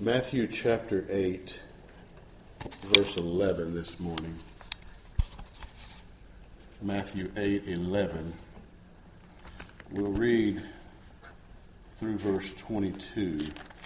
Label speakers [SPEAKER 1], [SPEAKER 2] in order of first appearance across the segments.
[SPEAKER 1] Matthew chapter 8, verse 11 this morning. Matthew 8:11. We'll read through verse 22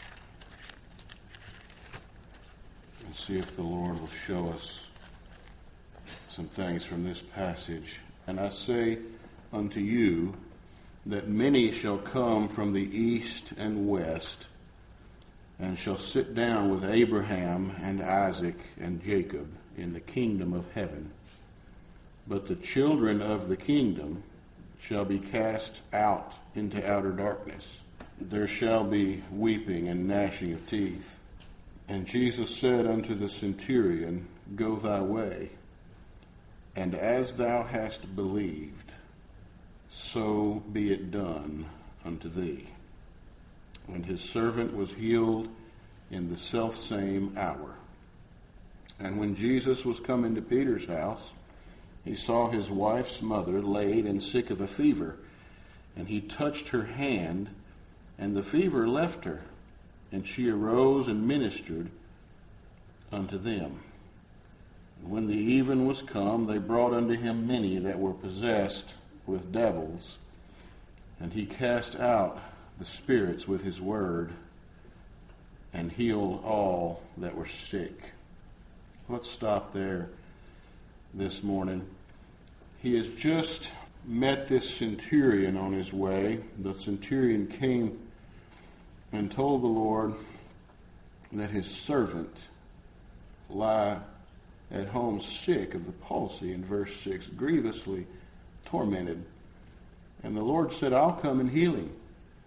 [SPEAKER 1] and see if the Lord will show us some things from this passage. And I say unto you that many shall come from the east and west, and shall sit down with Abraham and Isaac and Jacob in the kingdom of heaven. But the children of the kingdom shall be cast out into outer darkness. There shall be weeping and gnashing of teeth. And Jesus said unto the centurion, Go thy way, and as thou hast believed, so be it done unto thee. And his servant was healed in the selfsame hour. And when Jesus was come into Peter's house, he saw his wife's mother laid and sick of a fever. And he touched her hand, and the fever left her. And she arose and ministered unto them. And when the even was come, they brought unto him many that were possessed with devils. And he cast out the spirits with his word, and healed all that were sick. Let's stop there this morning. He has just met this centurion on his way. The centurion came and told the Lord that his servant lie at home sick of the palsy, in verse 6, grievously tormented. And the Lord said, I'll come and heal him.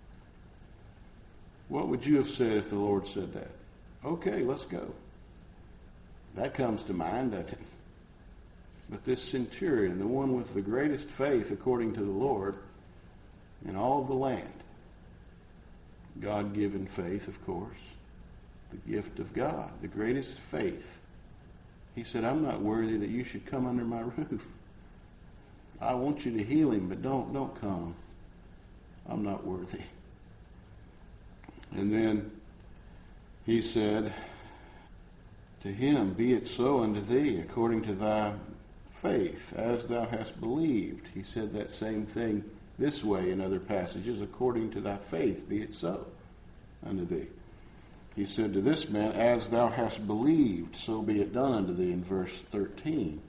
[SPEAKER 1] What would you have said if the Lord said that? Okay, let's go. That comes to mind, doesn't it? But this centurion, the one with the greatest faith according to the Lord in all of the land, God-given faith, of course, the gift of God, the greatest faith. He said, I'm not worthy that you should come under my roof. I want you to heal him, but don't come. I'm not worthy. And then he said to him, Be it so unto thee, according to thy faith, as thou hast believed. He said that same thing this way in other passages, according to thy faith, be it so unto thee. He said to this man, As thou hast believed, so be it done unto thee, in verse 13.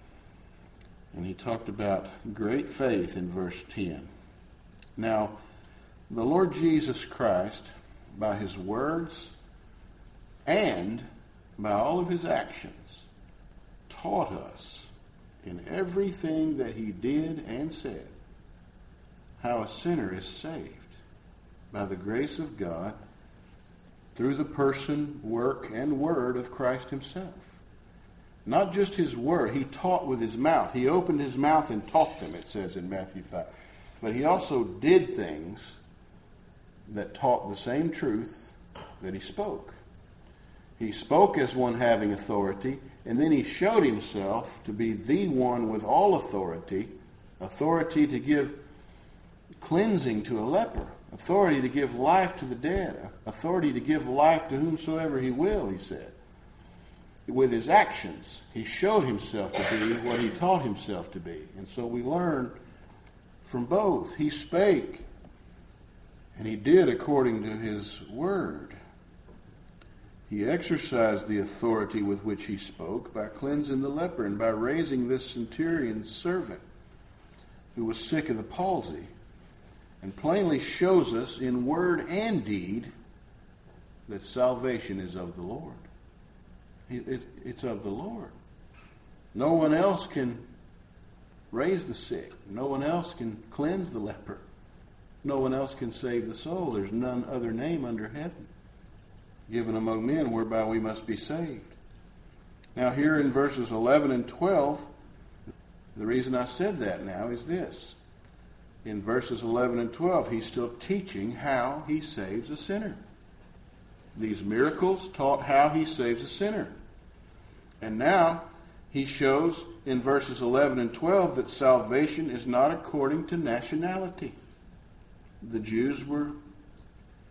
[SPEAKER 1] And he talked about great faith in verse 10. Now, the Lord Jesus Christ, by his words and by all of his actions, taught us in everything that he did and said how a sinner is saved by the grace of God through the person, work, and word of Christ himself. Not just his word. He taught with his mouth. He opened his mouth and taught them, it says in Matthew 5. But he also did things that taught the same truth that he spoke. He spoke as one having authority, and then he showed himself to be the one with all authority to give cleansing to a leper, authority to give life to the dead, authority to give life to whomsoever he will, he said. With his actions, he showed himself to be what he taught himself to be. And so we learn from both. He spake, and he did according to his word. He exercised the authority with which he spoke by cleansing the leper and by raising this centurion's servant who was sick of the palsy, and plainly shows us in word and deed that salvation is of the Lord. It's of the Lord. No one else can raise the sick. No one else can cleanse the leper. No one else can save the soul. There's none other name under heaven given among men whereby we must be saved. Now here in verses 11 and 12, the reason I said that now is this. In verses 11 and 12, he's still teaching how he saves a sinner. These miracles taught how he saves a sinner. And now he shows in verses 11 and 12 that salvation is not according to nationality. The Jews were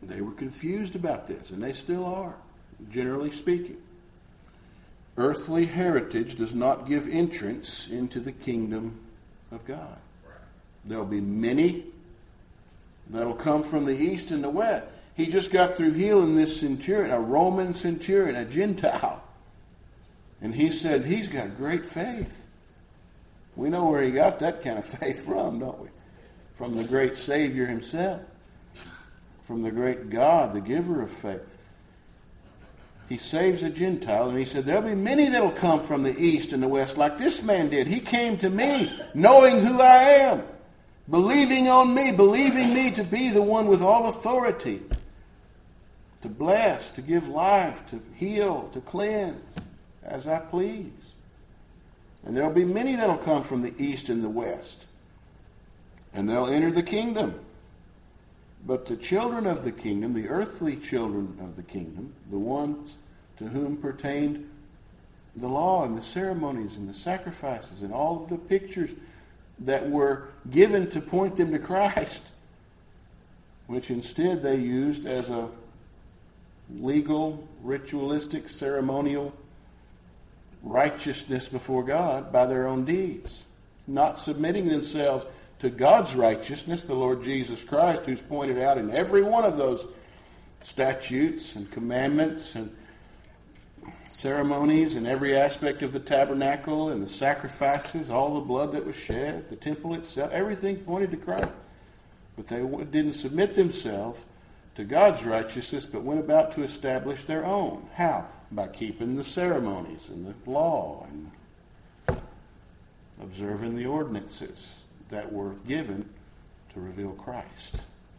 [SPEAKER 1] They were confused about this, and they still are, generally speaking. Earthly heritage does not give entrance into the kingdom of God. There will be many that will come from the east and the west. He just got through healing this centurion, a Roman centurion, a Gentile. And he said he's got great faith. We know where he got that kind of faith from, don't we? From the great Savior himself. From the great God, the giver of faith. He saves a Gentile, and he said, there'll be many that'll come from the east and the west, like this man did. He came to me, knowing who I am, believing on me, believing me to be the one with all authority, to bless, to give life, to heal, to cleanse, as I please. And there'll be many that'll come from the east and the west, and they'll enter the kingdom. But the children of the kingdom, the earthly children of the kingdom, the ones to whom pertained the law and the ceremonies and the sacrifices and all of the pictures that were given to point them to Christ, which instead they used as a legal, ritualistic, ceremonial righteousness before God by their own deeds, not submitting themselves to God's righteousness, the Lord Jesus Christ, who's pointed out in every one of those statutes and commandments and ceremonies and every aspect of the tabernacle and the sacrifices, all the blood that was shed, the temple itself, everything pointed to Christ. But they didn't submit themselves to God's righteousness, but went about to establish their own. How? By keeping the ceremonies and the law and observing the ordinances that were given to reveal Christ.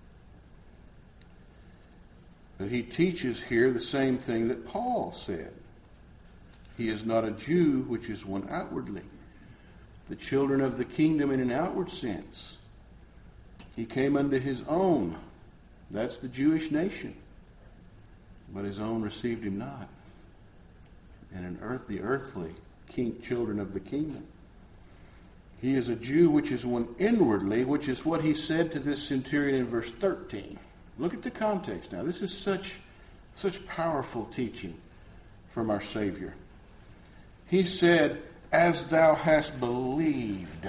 [SPEAKER 1] But he teaches here the same thing that Paul said. He is not a Jew, which is one outwardly. The children of the kingdom in an outward sense. He came unto his own. That's the Jewish nation. But his own received him not. And the earthly children of the kingdom. He is a Jew which is one inwardly, which is what he said to this centurion in verse 13. Look at the context now. This is such powerful teaching from our Savior. He said, as thou hast believed,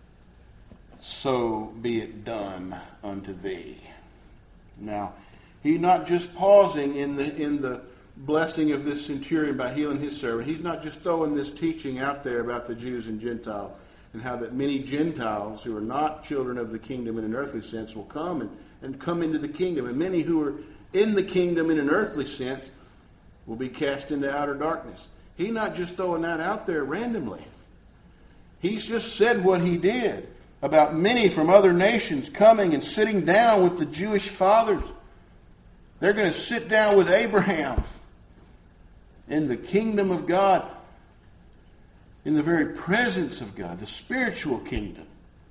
[SPEAKER 1] so be it done unto thee. Now, he's not just pausing in the blessing of this centurion by healing his servant. He's not just throwing this teaching out there about the Jews and Gentiles, and how that many Gentiles who are not children of the kingdom in an earthly sense will come and come into the kingdom. And many who are in the kingdom in an earthly sense will be cast into outer darkness. He's not just throwing that out there randomly. He's just said what he did about many from other nations coming and sitting down with the Jewish fathers. They're going to sit down with Abraham in the kingdom of God, in the very presence of God, the spiritual kingdom.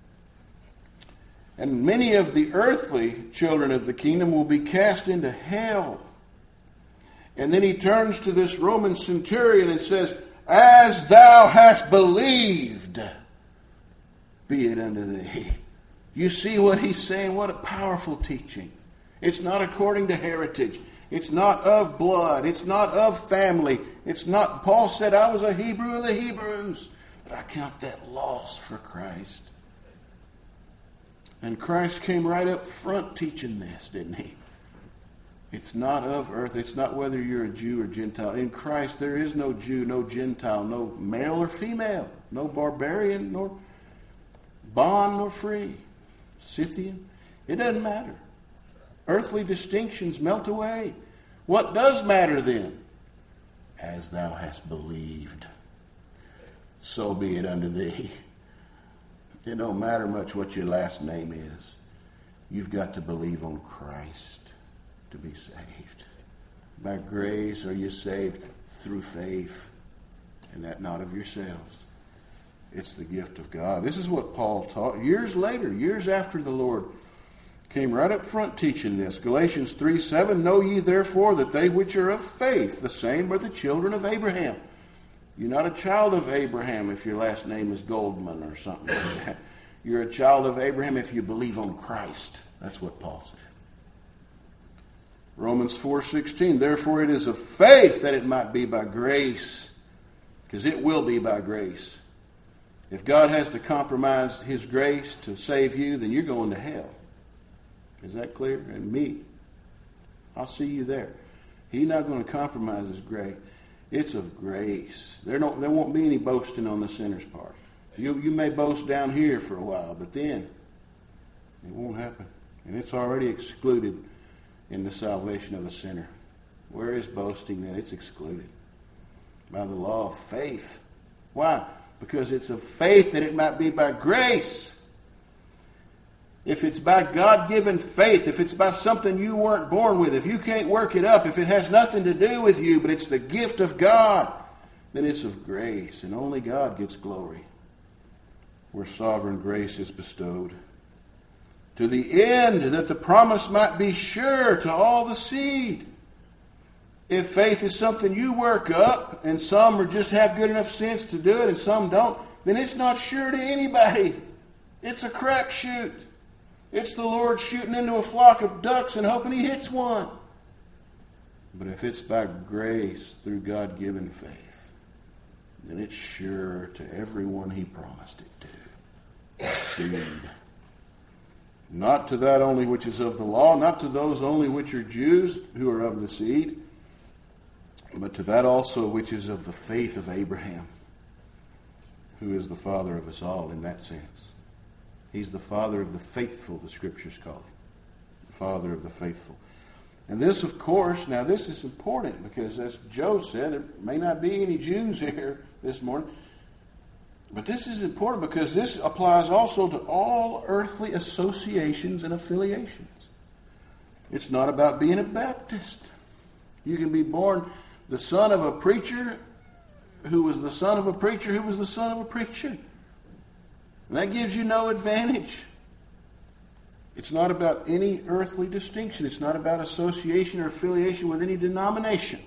[SPEAKER 1] And many of the earthly children of the kingdom will be cast into hell. And then he turns to this Roman centurion and says, as thou hast believed, be it unto thee. You see what he's saying? What a powerful teaching. It's not according to heritage. It's not of blood. It's not of family. It's not, Paul said, I was a Hebrew of the Hebrews, but I count that loss for Christ. And Christ came right up front teaching this, didn't he? It's not of earth. It's not whether you're a Jew or Gentile. In Christ, there is no Jew, no Gentile, no male or female, no barbarian, nor bond nor free, Scythian. It doesn't matter. Earthly distinctions melt away. What does matter then? As thou hast believed, so be it unto thee. It don't matter much what your last name is. You've got to believe on Christ to be saved. By grace are you saved through faith, and that not of yourselves. It's the gift of God. This is what Paul taught years later, years after the Lord came right up front teaching this. Galatians 3:7, know ye therefore that they which are of faith, the same are the children of Abraham. You're not a child of Abraham if your last name is Goldman or something like that. You're a child of Abraham if you believe on Christ. That's what Paul said. Romans 4:16, therefore it is of faith that it might be by grace, because it will be by grace. If God has to compromise his grace to save you, then you're going to hell. Is that clear? And me, I'll see you there. He's not going to compromise his grace. It's of grace. There won't be any boasting on the sinner's part. You may boast down here for a while, but then it won't happen. And it's already excluded in the salvation of a sinner. Where is boasting then? It's excluded by the law of faith. Why? Because it's of faith that it might be by grace. If it's by God-given faith, if it's by something you weren't born with, if you can't work it up, if it has nothing to do with you, but it's the gift of God, then it's of grace, and only God gets glory where sovereign grace is bestowed. To the end that the promise might be sure to all the seed. If faith is something you work up, and some are just have good enough sense to do it and some don't, then it's not sure to anybody. It's a crapshoot. It's the Lord shooting into a flock of ducks and hoping he hits one. But if it's by grace through God-given faith, then it's sure to everyone he promised it to. Seed. Not to that only which is of the law, not to those only which are Jews who are of the seed, but to that also which is of the faith of Abraham, who is the father of us all in that sense. He's the father of the faithful, the scriptures call him. The father of the faithful. And this, of course, now this is important because as Joe said, there may not be any Jews here this morning. But this is important because this applies also to all earthly associations and affiliations. It's not about being a Baptist. You can be born the son of a preacher who was the son of a preacher who was the son of a preacher. And that gives you no advantage. It's not about any earthly distinction. It's not about association or affiliation with any denomination.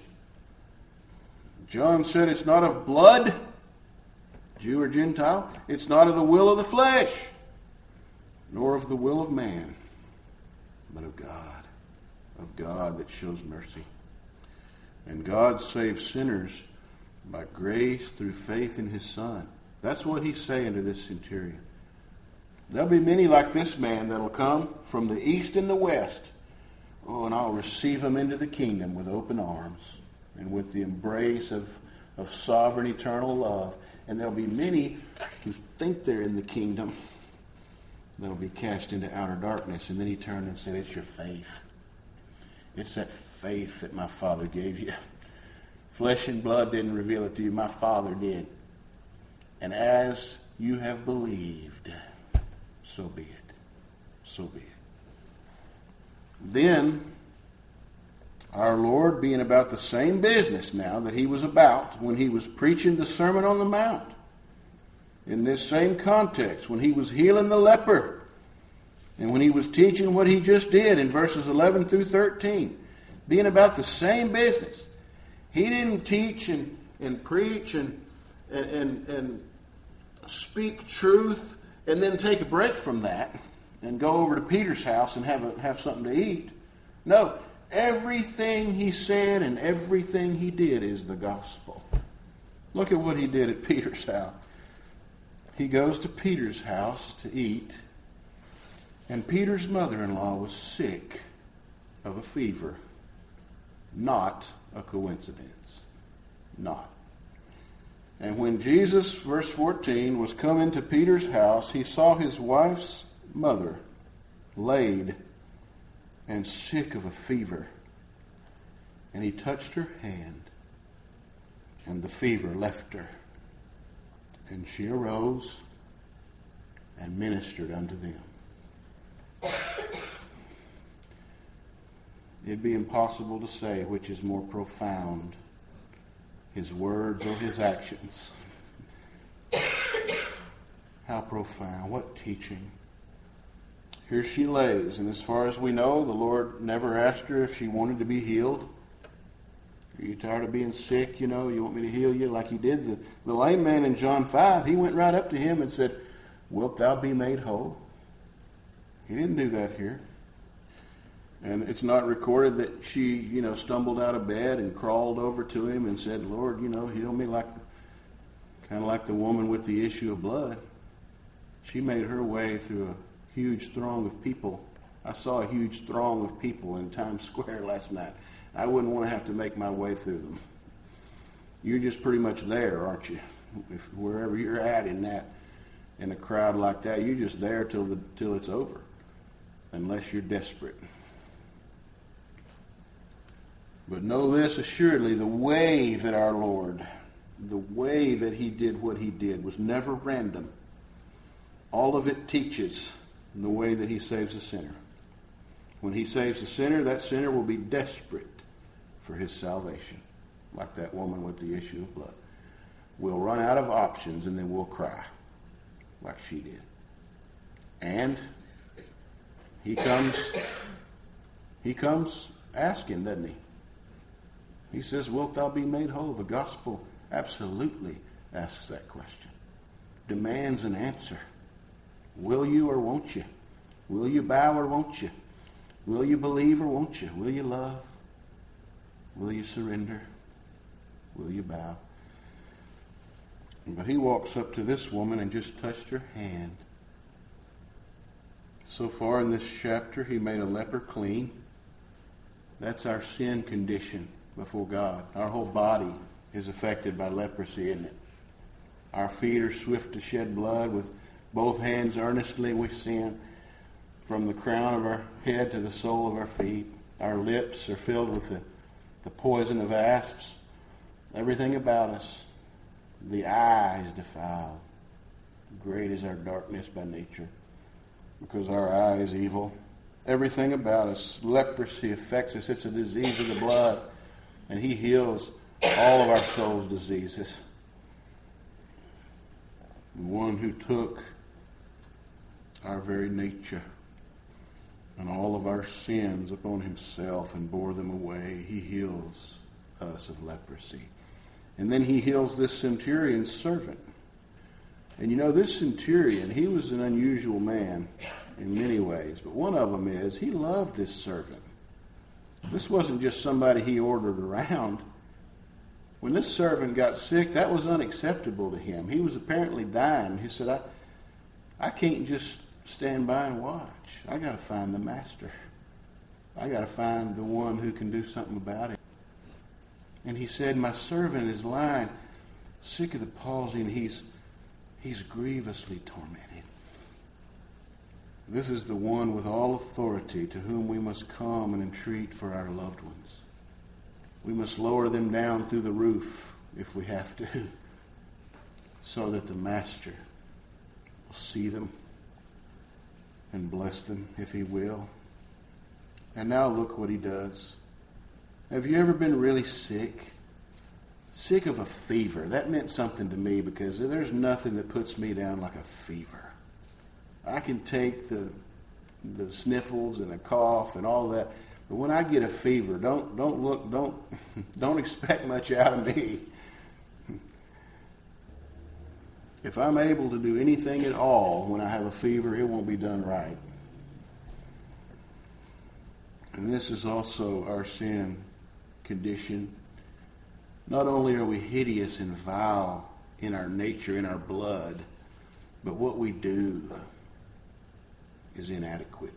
[SPEAKER 1] John said it's not of blood, Jew or Gentile. It's not of the will of the flesh, nor of the will of man, but of God that shows mercy. And God saves sinners by grace through faith in his Son. That's what he's saying to this centurion. There'll be many like this man that'll come from the east and the west. Oh, and I'll receive them into the kingdom with open arms and with the embrace of sovereign eternal love. And there'll be many who think they're in the kingdom that'll be cast into outer darkness. And then he turned and said, it's your faith. It's that faith that my Father gave you. Flesh and blood didn't reveal it to you. My Father did. And as you have believed, so be it. So be it. Then, our Lord, being about the same business now that he was about when he was preaching the Sermon on the Mount, in this same context, when he was healing the leper, and when he was teaching what he just did in verses 11 through 13, being about the same business, he didn't teach and preach and speak truth and then take a break from that and go over to Peter's house and have something to eat. No, everything he said and everything he did is the gospel. Look at what he did at Peter's house. He goes to Peter's house to eat, and Peter's mother-in-law was sick of a fever. Not a coincidence. Not. And when Jesus, verse 14, was come into Peter's house, he saw his wife's mother laid and sick of a fever. And he touched her hand, and the fever left her. And she arose and ministered unto them. It'd be impossible to say which is more profound, his words or his actions. How profound, what teaching. Here she lays, and as far as we know, the Lord never asked her if she wanted to be healed. Are you tired of being sick? You want me to heal you like he did the lame man in John 5. He went right up to him and said, wilt thou be made whole? He didn't do that here. And it's not recorded that she, stumbled out of bed and crawled over to him and said, Lord, heal me, kind of like the woman with the issue of blood. She made her way through a huge throng of people. I saw a huge throng of people in Times Square last night. I wouldn't want to have to make my way through them. You're just pretty much there, aren't you? Wherever you're at in a crowd like that, you're just there till it's over, unless you're desperate. But know this assuredly, the way that our Lord, the way that he did what he did was never random. All of it teaches the way that he saves a sinner. When he saves a sinner, that sinner will be desperate for his salvation, like that woman with the issue of blood. We'll run out of options and then we'll cry, like she did. And he comes asking, doesn't he? He says, wilt thou be made whole? The gospel absolutely asks that question. Demands an answer. Will you or won't you? Will you bow or won't you? Will you believe or won't you? Will you love? Will you surrender? Will you bow? But he walks up to this woman and just touched her hand. So far in this chapter, he made a leper clean. That's our sin condition before God. Our whole body is affected by leprosy, isn't it? Our feet are swift to shed blood. With both hands earnestly we sin, from the crown of our head to the sole of our feet. Our lips are filled with the poison of asps. Everything about us. The eye is defiled. Great is our darkness by nature, because our eye is evil. Everything about us. Leprosy affects us. It's a disease of the blood. And he heals all of our soul's diseases. The one who took our very nature and all of our sins upon himself and bore them away, he heals us of leprosy. And then he heals this centurion's servant. And this centurion, he was an unusual man in many ways. But one of them is, he loved this servant. This wasn't just somebody he ordered around. When this servant got sick, that was unacceptable to him. He was apparently dying. He said, I can't just stand by and watch. I got to find the master. I got to find the one who can do something about it. And he said, my servant is lying sick of the palsy, and he's grievously tormented. This is the one with all authority to whom we must come and entreat for our loved ones. We must lower them down through the roof if we have to, so that the master will see them and bless them if he will. And now look what he does. Have you ever been really sick? Sick of a fever. That meant something to me, because there's nothing that puts me down like a fever. I can take the sniffles and a cough and all that, but when I get a fever, don't expect much out of me. If I'm able to do anything at all when I have a fever, it won't be done right. And this is also our sin condition. Not only are we hideous and vile in our nature, in our blood, but what we do is inadequate.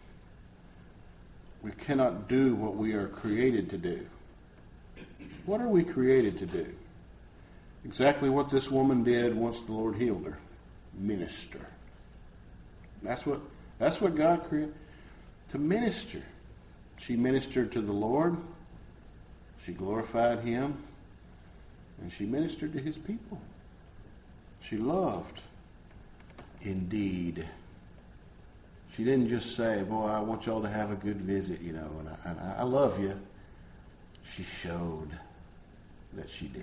[SPEAKER 1] We cannot do what we are created to do. What are we created to do? Exactly what this woman did once the Lord healed her. Minister. That's what God created. To minister. She ministered to the Lord. She glorified him. And she ministered to his people. She loved. Indeed. She didn't just say, boy, I want y'all to have a good visit, and I love you. She showed that she did.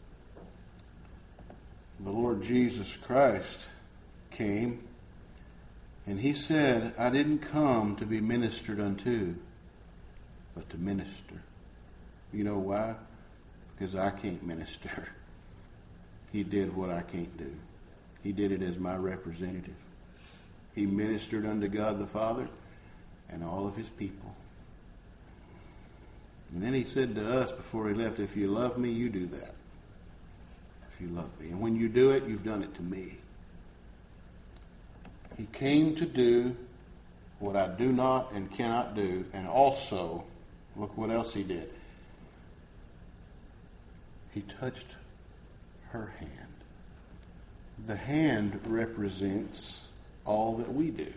[SPEAKER 1] The Lord Jesus Christ came, and he said, I didn't come to be ministered unto, but to minister. You know why? Because I can't minister. He did what I can't do. He did it as my representative. He ministered unto God the Father and all of his people. And then he said to us before he left, if you love me, you do that. If you love me. And when you do it, you've done it to me. He came to do what I do not and cannot do. And also, look what else he did. He touched her hand. The hand represents all that we do.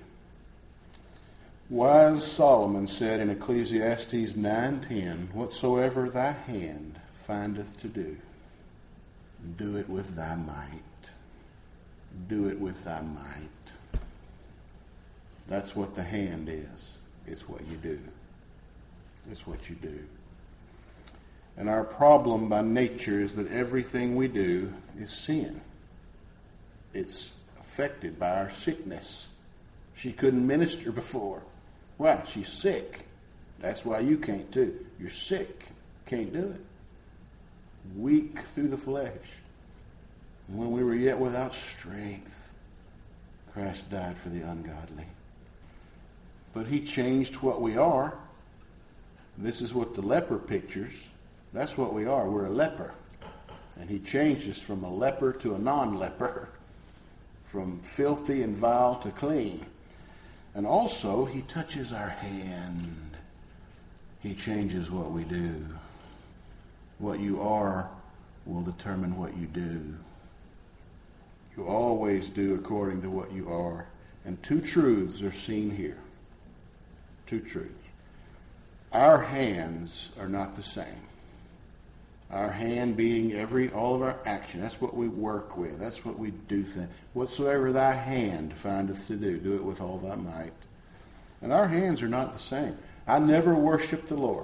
[SPEAKER 1] Wise Solomon said in Ecclesiastes 9:10, whatsoever thy hand findeth to do, do it with thy might. Do it with thy might. That's what the hand is. It's what you do. It's what you do. And our problem by nature is that everything we do is sin. It's affected by our sickness. She couldn't minister before. Why? She's sick. That's why you can't too. You're sick. Can't do it. Weak through the flesh. And when we were yet without strength, Christ died for the ungodly. But he changed what we are. This is what the leper pictures. That's what we are. We're a leper. And he changed us from a leper to a non-leper. From filthy and vile to clean. And also, he touches our hand. He changes what we do. What you are will determine what you do. You always do according to what you are. And two truths are seen here. Two truths. Our hands are not the same. Our hand being all of our action. That's what we work with. That's what we do things. Whatsoever thy hand findeth to do, do it with all thy might. And our hands are not the same. I never worshiped the Lord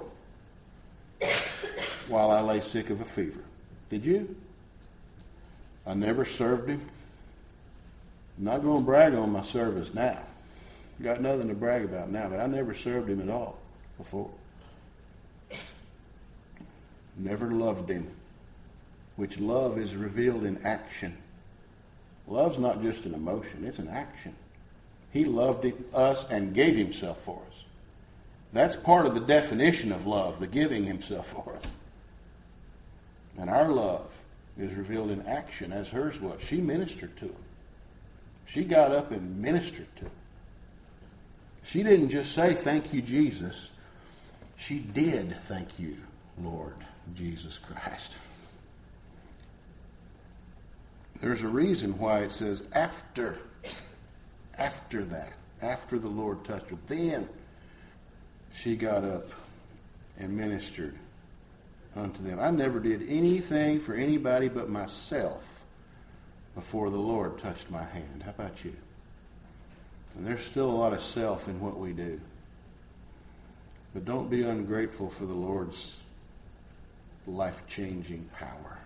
[SPEAKER 1] while I lay sick of a fever. Did you? I never served him. I'm not going to brag on my service now. Got nothing to brag about now, but I never served him at all before. Never loved him, which love is revealed in action. Love's not just an emotion, it's an action. He loved us and gave himself for us. That's part of the definition of love, the giving himself for us. And our love is revealed in action, as hers was. She ministered to him. She got up and ministered to him. She didn't just say, thank you, Jesus. She did, thank you, Lord Jesus Christ. There's a reason why it says after that, after the Lord touched her, then she got up and ministered unto them. I never did anything for anybody but myself before the Lord touched my hand. How about you? And there's still a lot of self in what we do. But don't be ungrateful for the Lord's life-changing power.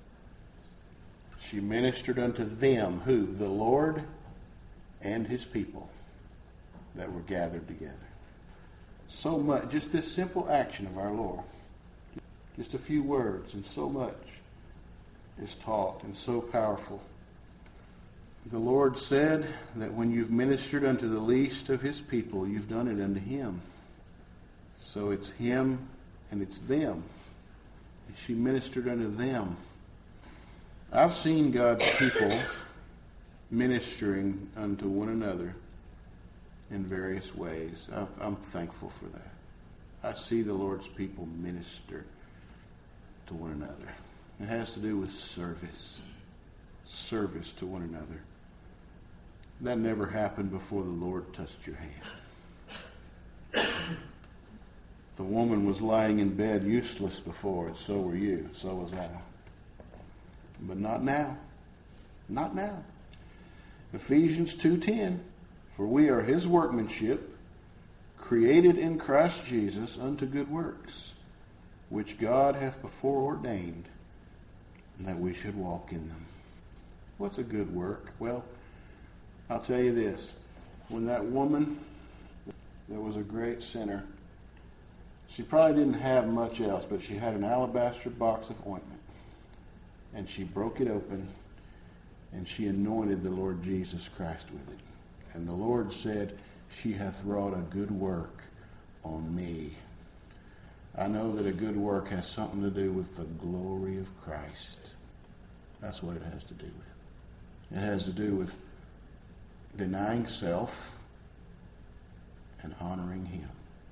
[SPEAKER 1] She ministered unto them, who? The Lord and his people that were gathered together. So much, just this simple action of our Lord. Just a few words, and so much is taught and so powerful. The Lord said that when you've ministered unto the least of his people, you've done it unto him. So it's him and it's them. She ministered unto them. I've seen God's people ministering unto one another in various ways. I'm thankful for that. I see the Lord's people minister to one another. It has to do with service. Service to one another. That never happened before the Lord touched your hand. The woman was lying in bed useless before, and so were you. So was I. But not now. Not now. Ephesians 2:10, for we are his workmanship, created in Christ Jesus unto good works, which God hath before ordained, that we should walk in them. What's a good work? Well, I'll tell you this. When that woman that was a great sinner, she probably didn't have much else, but she had an alabaster box of ointment. And she broke it open, and she anointed the Lord Jesus Christ with it. And the Lord said, she hath wrought a good work on me. I know that a good work has something to do with the glory of Christ. That's what it has to do with. It has to do with denying self and honoring Him.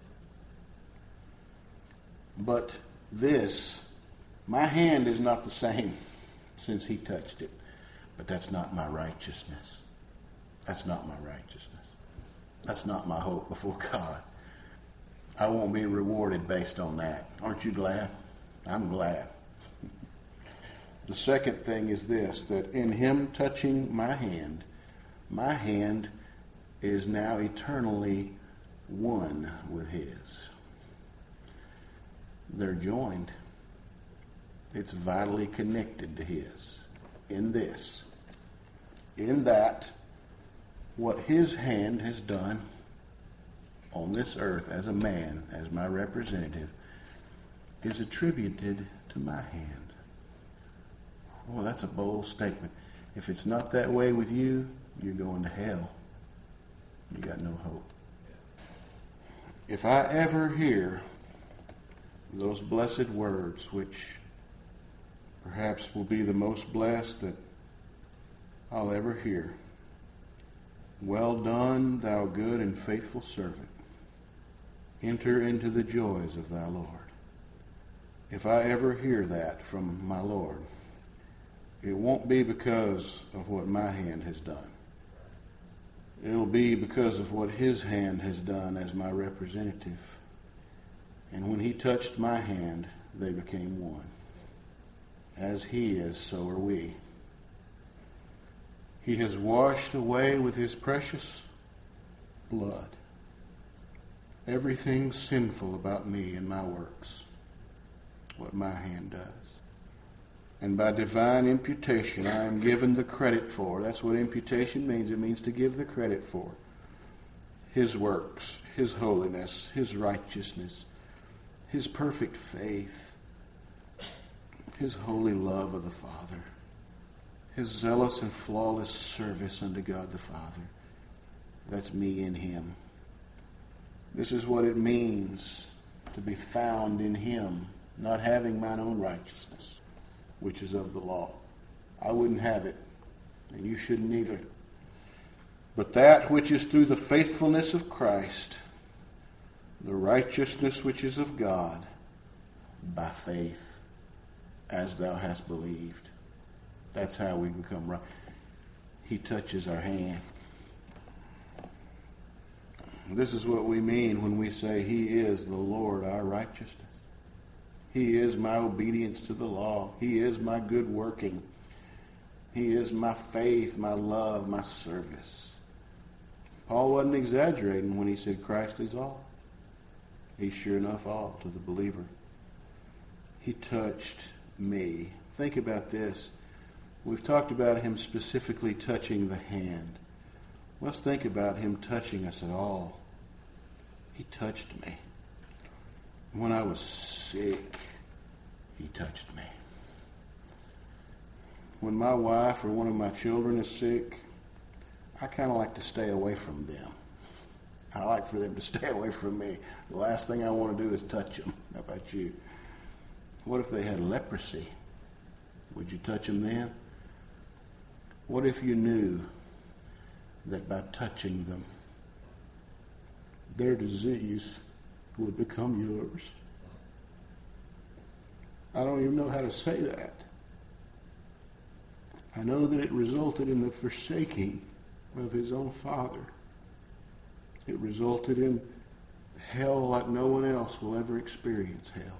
[SPEAKER 1] But this, my hand is not the same since He touched it. But that's not my righteousness. That's not my righteousness. That's not my hope before God. I won't be rewarded based on that. Aren't you glad? I'm glad. The second thing is this, that in Him touching my hand is now eternally one with His. They're joined. It's vitally connected to His. In this, in that, what His hand has done on this earth as a man, as my representative, is attributed to my hand. Well, that's a bold statement. If it's not that way with you, you're going to hell. You got no hope. If I ever hear those blessed words, which perhaps will be the most blessed that I'll ever hear, well done, thou good and faithful servant. Enter into the joys of thy Lord. If I ever hear that from my Lord, it won't be because of what my hand has done. It'll be because of what His hand has done as my representative. And when He touched my hand, they became one. As He is, so are we. He has washed away with His precious blood everything sinful about me and my works, what my hand does. And by divine imputation, I am given the credit for. That's what imputation means. It means to give the credit for His works, His holiness, His righteousness, His perfect faith, His holy love of the Father, His zealous and flawless service unto God the Father. That's me in Him. This is what it means to be found in Him, not having mine own righteousness, which is of the law. I wouldn't have it, and you shouldn't either. But that which is through the faithfulness of Christ, the righteousness which is of God, by faith, as thou hast believed. That's how we become right. He touches our hand. This is what we mean when we say He is the Lord our righteousness. He is my obedience to the law. He is my good working. He is my faith, my love, my service. Paul wasn't exaggerating when he said Christ is all. He's sure enough all to the believer. He touched me. Think about this. We've talked about Him specifically touching the hand. Let's think about Him touching us at all. He touched me. When I was sick, He touched me. When my wife or one of my children is sick, I kind of like to stay away from them. I like for them to stay away from me. The last thing I want to do is touch them. How about you? What if they had leprosy? Would you touch them then? What if you knew that by touching them, their disease would become yours? I don't even know how to say that. I know that it resulted in the forsaking of His own Father. It resulted in hell like no one else will ever experience hell.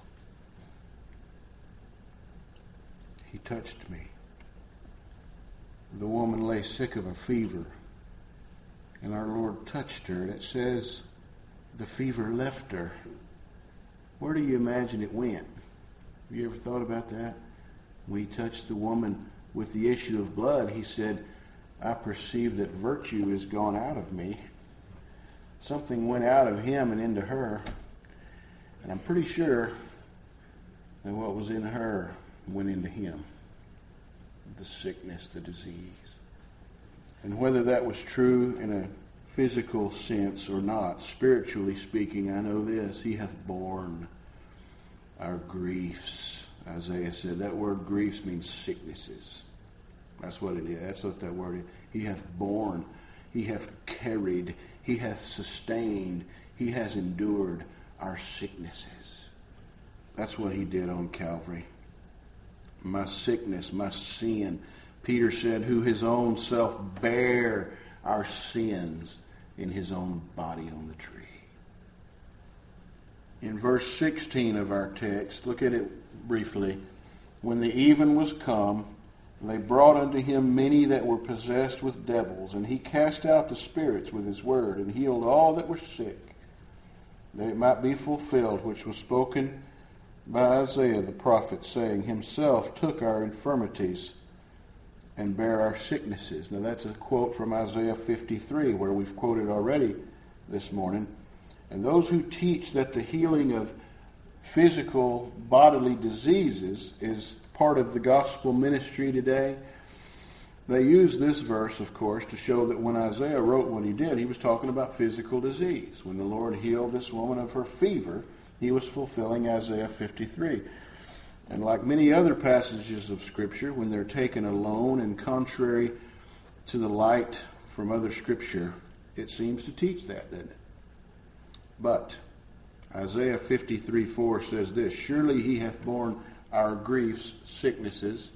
[SPEAKER 1] He touched me. The woman lay sick of a fever, and our Lord touched her, and it says the fever left her. Where do you imagine it went? Have you ever thought about that? When He touched the woman with the issue of blood, He said, I perceive that virtue is gone out of me. Something went out of Him and into her. And I'm pretty sure that what was in her went into Him. The sickness, the disease. And whether that was true in a physical sense or not, spiritually speaking, I know this. He hath borne our griefs. Isaiah said that word griefs means sicknesses. That's what it is. That's what that word is. He hath borne, he hath carried, he hath sustained, he has endured our sicknesses. That's what he did on Calvary. My sickness, my sin. Peter said, who his own self bare our sins in his own body on the tree. In verse 16 of our text, look at it briefly. When the even was come, they brought unto him many that were possessed with devils, and he cast out the spirits with his word, and healed all that were sick, that it might be fulfilled, which was spoken by Isaiah the prophet, saying, himself took our infirmities and bare our sicknesses. Now that's a quote from Isaiah 53, where we've quoted already this morning. And those who teach that the healing of physical bodily diseases is part of the gospel ministry today, they use this verse, of course, to show that when Isaiah wrote what he did, he was talking about physical disease. When the Lord healed this woman of her fever, he was fulfilling Isaiah 53. And like many other passages of Scripture, when they're taken alone and contrary to the light from other Scripture, it seems to teach that, doesn't it? But Isaiah 53:4 says this, surely he hath borne our griefs, sicknesses,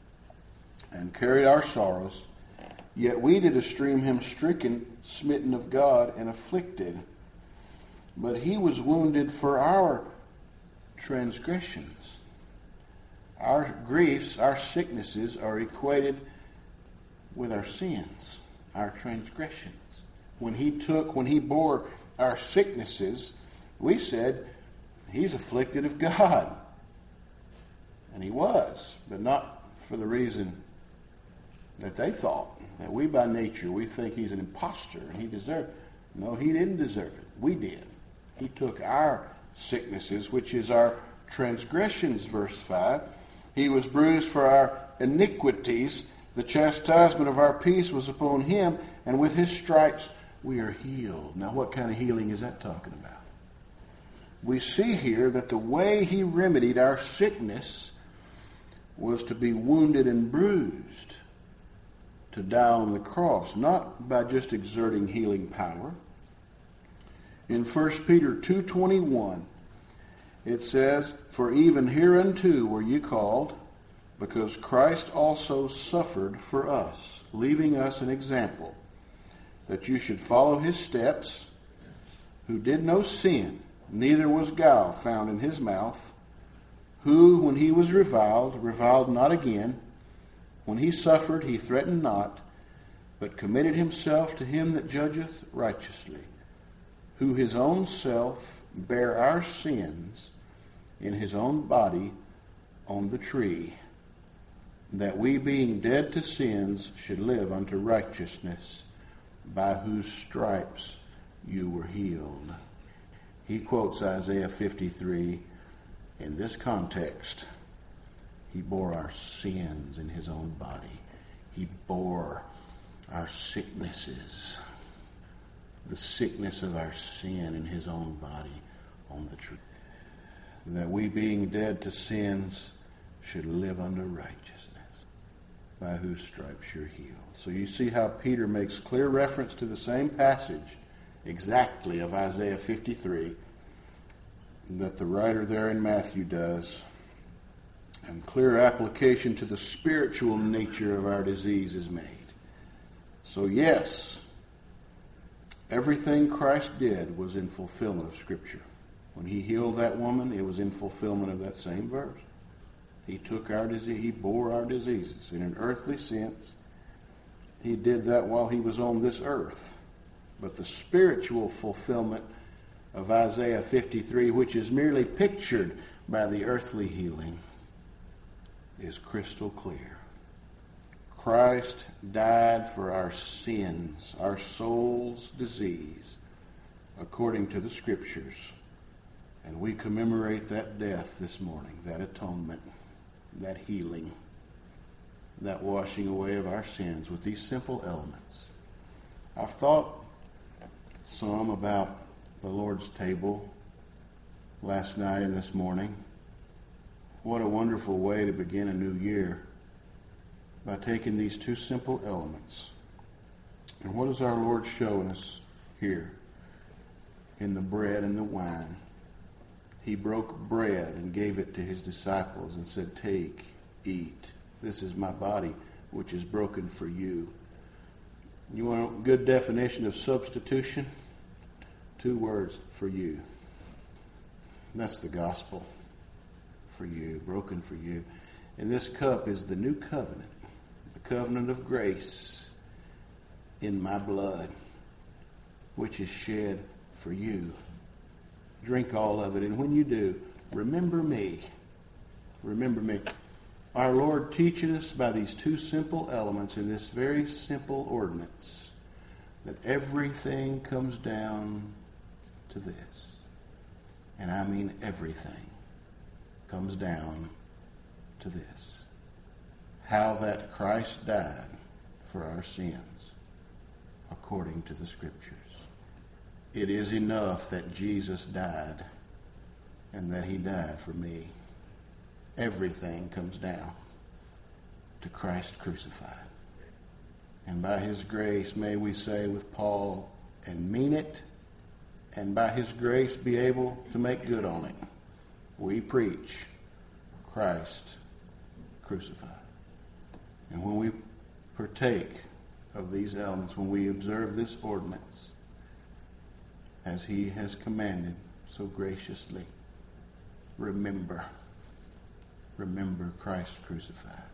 [SPEAKER 1] and carried our sorrows, yet we did esteem him stricken, smitten of God, and afflicted. But he was wounded for our transgressions. Our griefs, our sicknesses are equated with our sins, our transgressions. When he bore our sicknesses, we said, he's afflicted of God. And he was, but not for the reason that they thought, that we by nature, we think he's an imposter and he deserved. No, he didn't deserve it. We did. He took our sicknesses, which is our transgressions, verse 5. He was bruised for our iniquities. The chastisement of our peace was upon him, and with his stripes we are healed. Now, what kind of healing is that talking about? We see here that the way he remedied our sickness was to be wounded and bruised, to die on the cross, not by just exerting healing power. In 1 Peter 2:21, it says, for even hereunto were ye called, because Christ also suffered for us, leaving us an example, that you should follow his steps, who did no sin, neither was guile found in his mouth, who, when he was reviled not again. When he suffered, he threatened not, but committed himself to him that judgeth righteously, who his own self bare our sins in his own body on the tree, that we, being dead to sins, should live unto righteousness, by whose stripes you were healed. He quotes Isaiah 53 in this context. He bore our sins in his own body. He bore our sicknesses, the sickness of our sin in his own body on the tree, that we, being dead to sins, should live unto righteousness, by whose stripes you're healed. So you see how Peter makes clear reference to the same passage exactly of Isaiah 53 that the writer there in Matthew does, and clear application to the spiritual nature of our disease is made. So yes, everything Christ did was in fulfillment of Scripture. When he healed that woman, it was in fulfillment of that same verse. He took our disease, he bore our diseases in an earthly sense. He did that while he was on this earth. But the spiritual fulfillment of Isaiah 53, which is merely pictured by the earthly healing, is crystal clear. Christ died for our sins, our soul's disease, according to the Scriptures. And we commemorate that death this morning, that atonement, that healing, that washing away of our sins with these simple elements. I've thought some about the Lord's table last night and this morning. What a wonderful way to begin a new year, by taking these two simple elements. And what is our Lord showing us here in the bread and the wine? He broke bread and gave it to his disciples and said, "Take, eat. This is my body, which is broken for you." You want a good definition of substitution? 2 words: for you. That's the gospel. For you, broken for you. And this cup is the new covenant, the covenant of grace in my blood, which is shed for you. Drink all of it, and when you do, remember me. Remember me. Our Lord teaches us by these 2 simple elements in this very simple ordinance that everything comes down to this. And I mean everything comes down to this: how that Christ died for our sins according to the Scriptures. It is enough that Jesus died and that he died for me. Everything comes down to Christ crucified. And by his grace, may we say with Paul, and mean it, and by his grace be able to make good on it. We preach Christ crucified. And when we partake of these elements, when we observe this ordinance, as he has commanded so graciously, remember Christ crucified.